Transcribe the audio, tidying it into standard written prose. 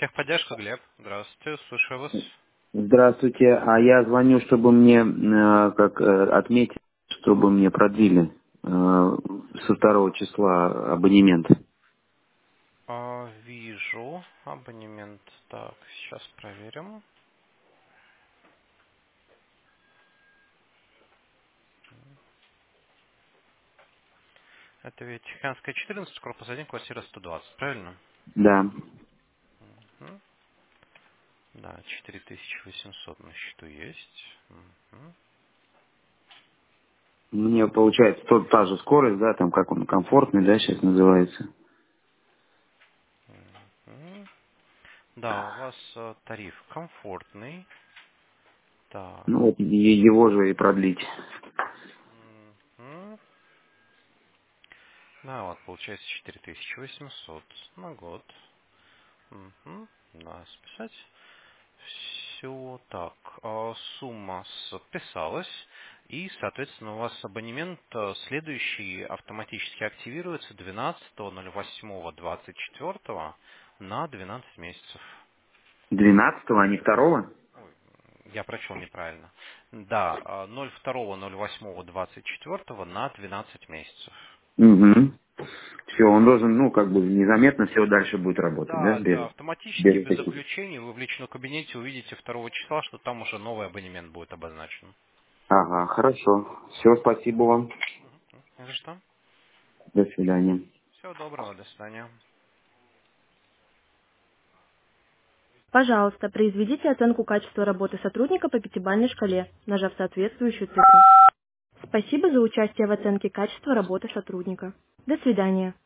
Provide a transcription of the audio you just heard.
Техподдержка, Глеб. Здравствуйте, слушаю вас. Здравствуйте, а я звоню, чтобы мне отметить, чтобы мне продлили со 2 числа абонемент. Вижу абонемент. Так, сейчас проверим. Это ведь Ханская 14, корпус 1, квартира 120, правильно? Да. Мгм. Да, 4800 на счету есть. Мгм. Мне получается та же скорость, да, там как он комфортный, да, сейчас называется. Мгм. Да, у вас тариф комфортный. Так. Ну вот его же и продлить. Мгм. Да, вот, получается 4800 на год. Мгм. Да, списать. Все так. Сумма списалась. И, соответственно, у вас абонемент следующий автоматически активируется 12.08.24 на 12 месяцев. 12-го, а не 2-го? Ой, я прочел неправильно. Да, 02.08.24 на 12 месяцев. Угу. Все, он должен, ну, как бы незаметно все дальше будет работать, да, Да, да, автоматически, без без таких. заключений вы в личном кабинете увидите 2 числа, что там уже новый абонемент будет обозначен. Ага, хорошо. Все, спасибо вам. Не за что. До свидания. Всего доброго, до свидания. Пожалуйста, произведите оценку качества работы сотрудника по пятибалльной шкале, нажав соответствующую цифру. Спасибо за участие в оценке качества работы сотрудника. До свидания.